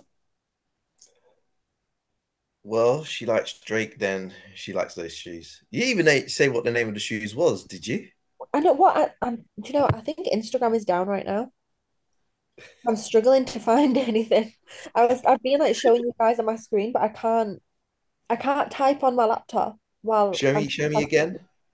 Well, she likes Drake, then she likes those shoes. You even say what the name of the shoes was, did you? I know what I'm. Do you know what? I think Instagram is down right now. I'm struggling to find anything. I've been like showing you guys on my screen, but I can't type on my laptop while I'm Show me again.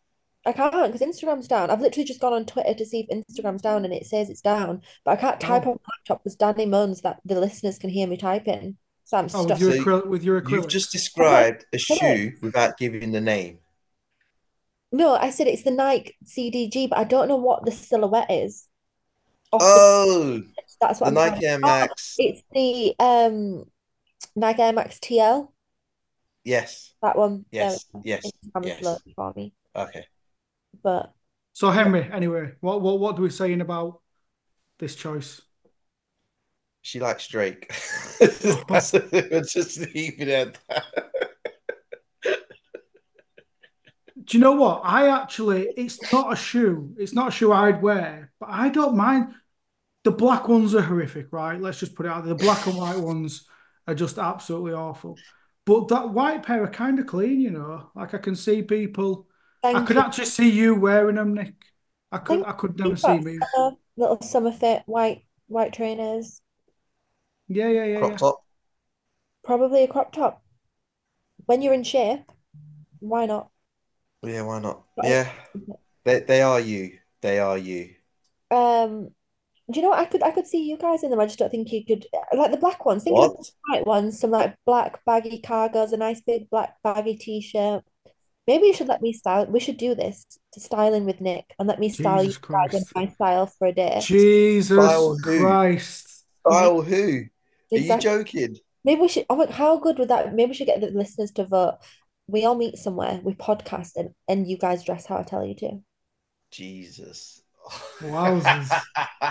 I can't because Instagram's down. I've literally just gone on Twitter to see if Instagram's down and it says it's down, but I can't type on Oh, my laptop because Danny moans that the listeners can hear me typing. So I'm oh, with stuck. your So you've just acrylics. I've not described a done it. shoe without giving the name. No, I said it's the Nike CDG, but I don't know what the silhouette is off the. Oh, That's what the I'm trying. Nike Air Oh, Max. it's the Nike Air Max TL. Yes, That one. There we yes, go. yes, Instagram is yes. loaded for me, Okay. but So yeah. Henry, anyway, what are we saying about this choice? She likes Drake. Oh, We're just leaving it at that. do you know what? It's not a shoe. It's not a shoe I'd wear, but I don't mind. The black ones are horrific, right? Let's just put it out there. The black and white ones are just absolutely awful. But that white pair are kind of clean, you know. Like I can see people. I Thank could you. actually see you wearing them, Nick. Thank I could you. never You've see got me. little summer fit white trainers, Crop Yeah. top. probably a crop top. When you're in shape, why not? Yeah, why not? But Yeah, they are you. They are you. Um, do you know what? I could see you guys in them. I just don't think you could like the black ones. Thinking of the What? white ones, some like black baggy cargos, a nice big black baggy t-shirt. Maybe you should let me style. We should do this to styling with Nick and let me style you Jesus guys in Christ. my style for a day. Jesus Style who? Christ. Mhm. Style who? Are you Exactly. joking? Maybe we should. Oh, how good would that? Maybe we should get the listeners to vote. We all meet somewhere, we podcast, and you guys dress how I tell you to. Jesus. Wowzers.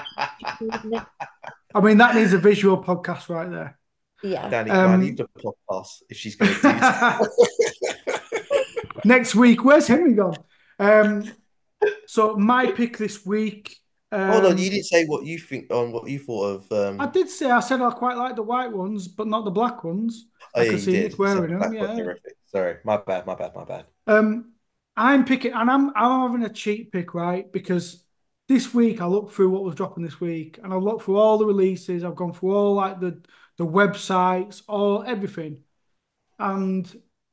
I mean, that needs a visual podcast right there. Yeah. Danny, can I leave Um, the podcast if she's going to do that? next week, where's Henry gone? Um, so my pick this week. Hold on, you Um, didn't say what you think on what you thought of. I said I quite like the white ones, but not the black ones. Oh I yeah, could you see did. Nick You said wearing the them. black ones Yeah. are horrific. Sorry, my bad, my bad, my bad. I'm picking, and I'm having a cheat pick, right? Because this week I looked through what was dropping this week, and I looked through all the releases. I've gone through all like the websites, all everything, and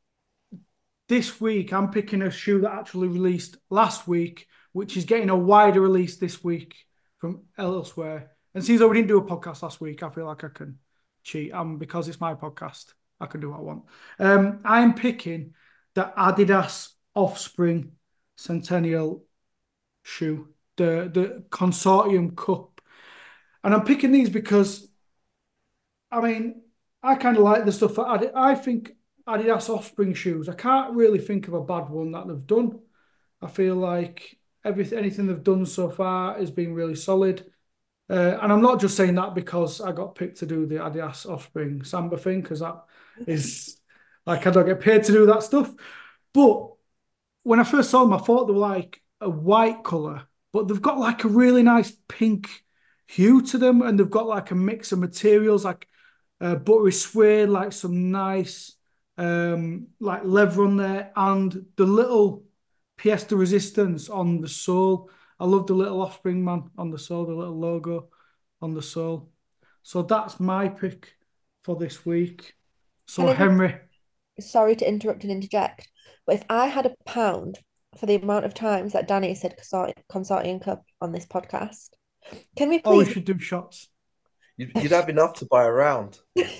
this week I'm picking a shoe that actually released last week, which is getting a wider release this week from elsewhere. And since we didn't do a podcast last week, I feel like I can cheat. Because it's my podcast, I can do what I want. I'm picking the Adidas Offspring Centennial shoe, the Consortium Cup, and I'm picking these because I mean, I kind of like the stuff that I think Adidas Offspring shoes. I can't really think of a bad one that they've done. I feel like anything they've done so far has been really solid. And I'm not just saying that because I got picked to do the Adidas Offspring Samba thing, because that is like I don't get paid to do that stuff. But when I first saw them, I thought they were like a white color, but they've got like a really nice pink hue to them, and they've got like a mix of materials, like buttery suede, like some nice like leather on there, and the little pièce de resistance on the sole. I love the little Offspring man on the sole, the little logo on the sole. So that's my pick for this week. Can So I just, Henry, sorry to interrupt and interject, but if I had a pound for the amount of times that Danny said Consortium Cup on this podcast, can we oh, we please, should do shots. You'd have enough to buy a round.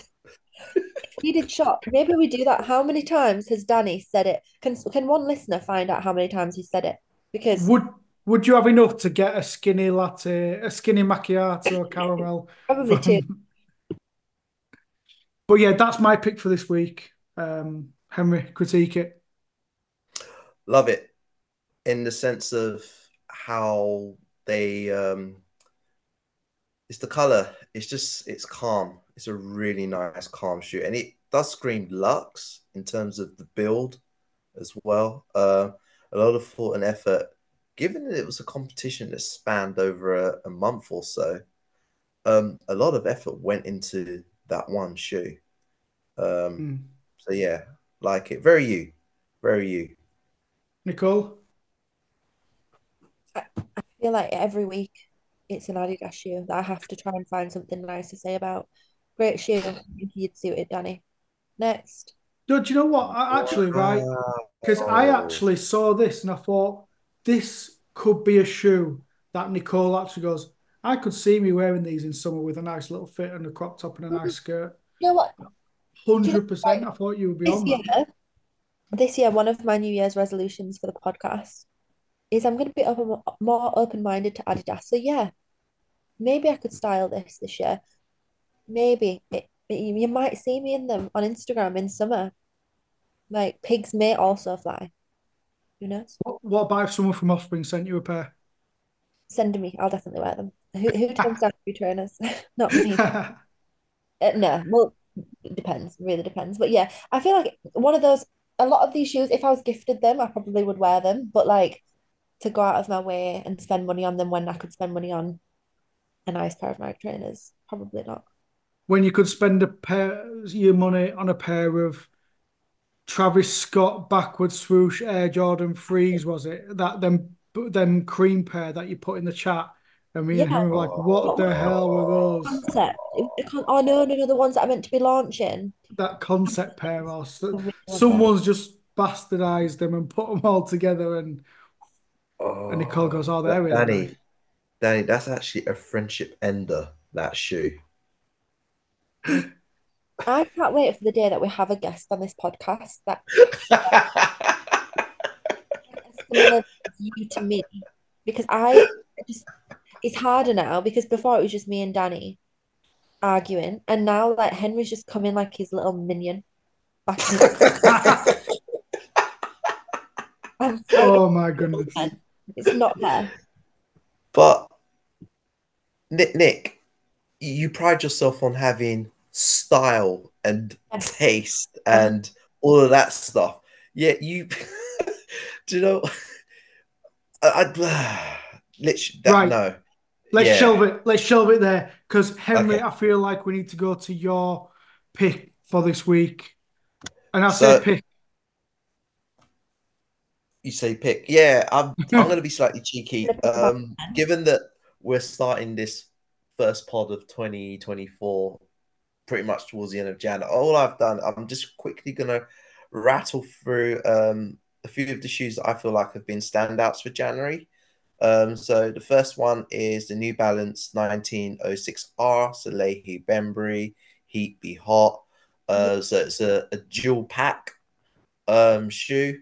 if we did shot, maybe we do that. How many times has Danny said it? Can one listener find out how many times he said it? Because Would would you have enough to get a skinny latte, a skinny macchiato caramel probably two. from? But yeah, that's my pick for this week. Henry, critique it. Love it in the sense of how they it's the color. It's calm. It's a really nice calm shoe, and it does scream luxe in terms of the build as well. A lot of thought and effort, given that it was a competition that spanned over a month or so. A lot of effort went into that one shoe. Um, Mm. so yeah, like it. Very you, very you. Nicole? I feel like every week it's an Adidas shoe that I have to try and find something nice to say about. Great shoe. I think you'd suit it, Danny. Next. No, do you know what? Right, because I Wow. actually saw this and I thought this could be a shoe that Nicole actually goes, I could see me wearing these in summer with a nice little fit and a crop top and a nice skirt. You know what? Do you know 100%. what? I thought you would be This on year, that. this year, one of my New Year's resolutions for the podcast is I'm going to be more open-minded to Adidas. So yeah, maybe I could style this year. Maybe you might see me in them on Instagram in summer. Like pigs may also fly. Who knows? What about if someone from Offspring sent you a pair? Send me. I'll definitely wear them. Who turns down free trainers? Not me. No, well, it depends. Really depends. But yeah, I feel like one of those. A lot of these shoes, if I was gifted them, I probably would wear them. But like to go out of my way and spend money on them when I could spend money on a nice pair of Nike trainers, probably not. When you could spend your money on a pair of Travis Scott backward swoosh Air Jordan 3s, was it? Them cream pair that you put in the chat. And me and Yeah, him were like, what the hell were those? concept. Oh no, the ones that are meant to be launching. That concept pair, or I really want them. someone's just bastardized them and put them all together. And Nicole goes, oh, they're really nice. Danny, that's actually a friendship ender, that shoe. I can't wait for the day that we have a guest on this podcast that has similar view to me because I just it's harder now because before it was just me and Danny arguing, and now like Henry's just coming like his little minion backing up. I'm so Oh my goodness. it's not fair. But Nick, you pride yourself on having style and Yes. taste and all of that stuff. Yeah, you do you know literally that Right. no. Let's Yeah. shelve it. Let's shelve it there. Because Henry, Okay. I feel like we need to go to your pick for this week. And I So say pick. you say pick. Yeah, I'm gonna be slightly cheeky. Yeah. Given that we're starting this first pod of 2024 pretty much towards the end of Jan, all I've done, I'm just quickly gonna rattle through a few of the shoes that I feel like have been standouts for January. So the first one is the New Balance 1906R Salehi Bembury Heat Be Hot. So it's a dual pack shoe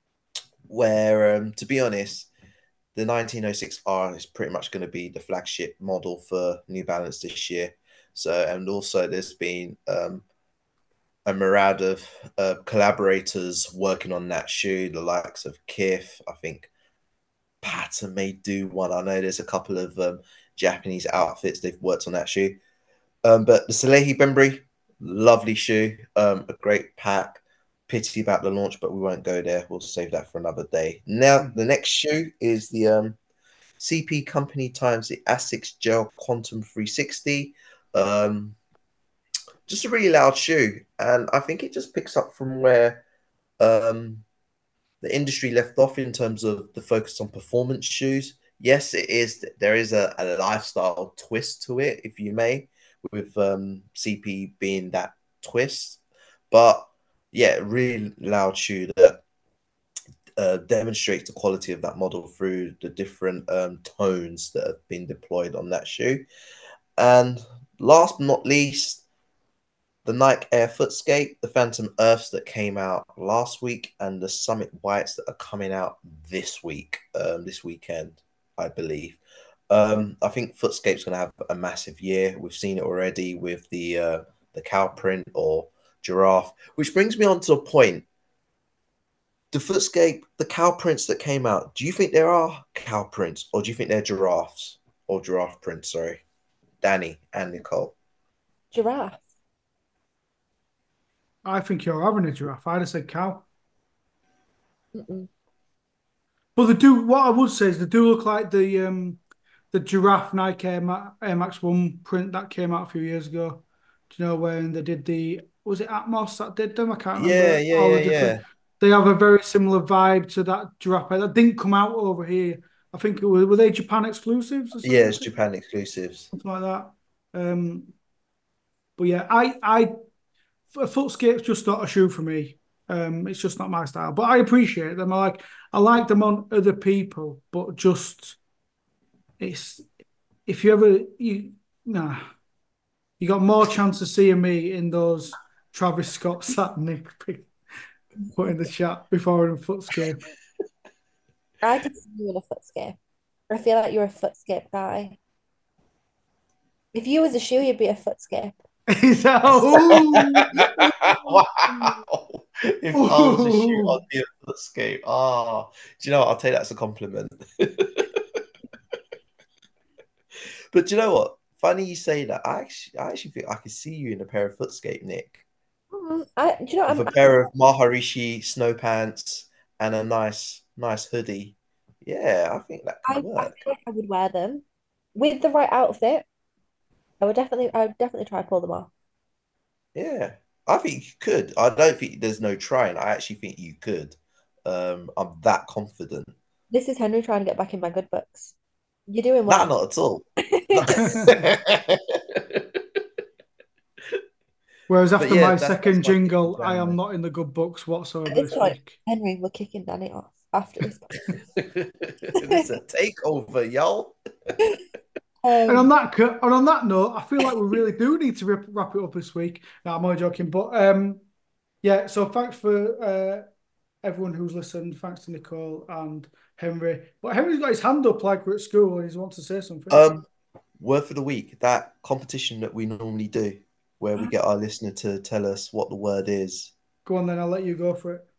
where, to be honest, the 1906R is pretty much going to be the flagship model for New Balance this year. So, and also there's been a myriad of collaborators working on that shoe, the likes of Kith, I think Pata may do one. I know there's a couple of Japanese outfits they've worked on that shoe. But the Salehi Bembury, lovely shoe, a great pack. Pity about the launch, but we won't go there. We'll save that for another day. Now, the next shoe is the CP Company times the Asics Gel Quantum 360. Just a really loud shoe, and I think it just picks up from where the industry left off in terms of the focus on performance shoes. Yes, it is. There is a lifestyle twist to it, if you may, with CP being that twist. But yeah, really loud shoe that demonstrates the quality of that model through the different tones that have been deployed on that shoe. And last but not least, the Nike Air Footscape, the Phantom Earths that came out last week, and the Summit Whites that are coming out this week, this weekend, I believe. I think Footscape's going to have a massive year. We've seen it already with the cow print or giraffe, which brings me on to a point. The Footscape, the cow prints that came out, do you think there are cow prints or do you think they're giraffes or giraffe prints? Sorry, Danny and Nicole. Giraffe. I think you're having a giraffe. I'd have said cow. Mm-mm. But they do. What I would say is they do look like the giraffe Nike Air Max 1 print that came out a few years ago. Do you know when they did was it Atmos that did them? I can't remember all the different. Yeah. They have a very similar vibe to that giraffe that didn't come out over here. I think were they Japan exclusives or something? Yeah, it's Japan exclusives. Something like that. But yeah, I Footscape's just not a shoe for me. It's just not my style. But I appreciate them. I like them on other people, but just it's if you ever you nah, you got more chance of seeing me in those Travis Scott that Nick put in the chat before in Footscape. I could see you in a Footscape. I feel like you're a Footscape guy. If you was a shoe, you'd be a Footscape. Is that ooh, Wow. If I was a shoe, I'd be a Footscape. Oh, do you know what? I'll take that as a compliment. But do you know what? Funny you say that. I actually think I could see you in a pair of Footscape, Nick, Do you know, with a pair of Maharishi snow pants and a nice hoodie. Yeah, I think that could I work. feel like I would wear them with the right outfit. I would definitely try to pull them off. Yeah, I think you could. I don't think there's no trying. I actually think you could. I'm that confident. This is Henry trying to get back in my good books. You're doing Nah, well. not at all. No. Whereas But after yeah, my that's second my tip jingle, for I am January. not in the good books whatsoever At this this point, week. Henry, we're kicking Danny off after this. This is a takeover, y'all. And Um, on that note, I feel like we really do need to wrap it up this week. No, I'm only joking, but yeah. So thanks for everyone who's listened. Thanks to Nicole and Henry. But Henry's got his hand up like we're at school and he wants to say something. Word for the week, that competition that we normally do, where we get our listener to tell us what the word is. Go on then, I'll let you go for it.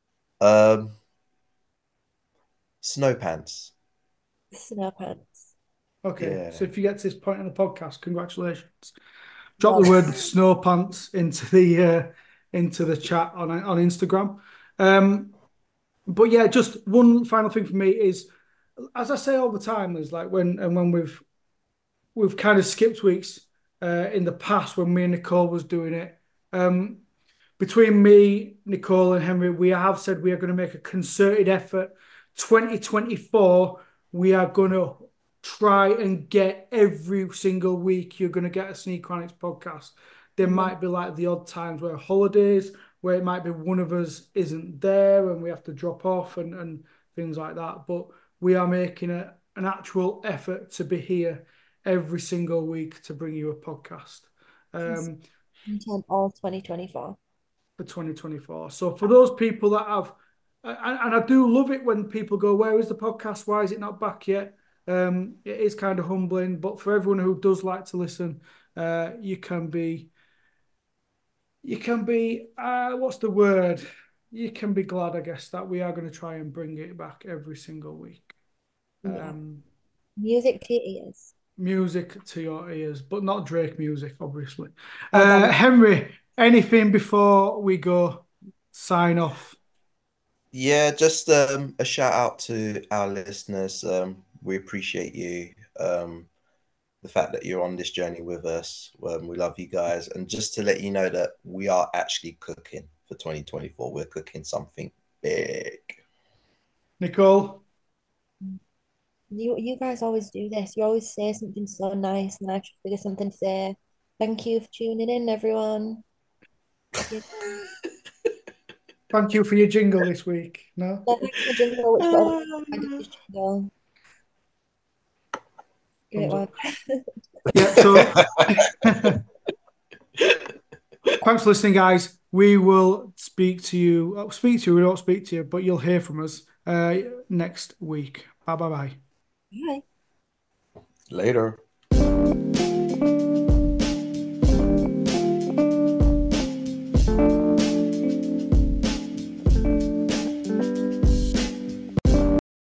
Snow pants. Snow pants. Okay, Yeah. so if you get to this point in the podcast, congratulations. Drop the word snow pants into the chat on Instagram. But yeah, just one final thing for me is, as I say all the time, is like when we've kind of skipped weeks in the past when me and Nicole was doing it. Between me, Nicole, and Henry, we have said we are going to make a concerted effort. 2024, we are going to try and get every single week. You're going to get a Sneak Chronics podcast. There might be like the odd times where holidays, where it might be one of us isn't there and we have to drop off and things like that. But we are making an actual effort to be here every single week to bring you a podcast All 2024. for 2024. So for those people that have, and I do love it when people go, "Where is the podcast? Why is it not back yet?" It is kind of humbling, but for everyone who does like to listen, you can be, what's the word? You can be glad, I guess, that we are going to try and bring it back every single week. Yeah. Music to your ears. Music to your ears, but not Drake music, obviously. Oh, Henry, anything before we go sign off? Yeah, just a shout out to our listeners. We appreciate you. The fact that you're on this journey with us. We love you guys. And just to let you know that we are actually cooking for 2024. We're cooking something big. Nicole? You guys always do this. You always say something so nice, and I just figure something to say. Thank you for tuning in, everyone. Yeah. Thank you for your jingle this week. No? Yeah, thanks for the jingle, which got I did this jingle. Great one. Yeah, so thanks for listening, guys. We will speak to you. We don't speak to you, but you'll hear from us next week. Bye. Bye. Later.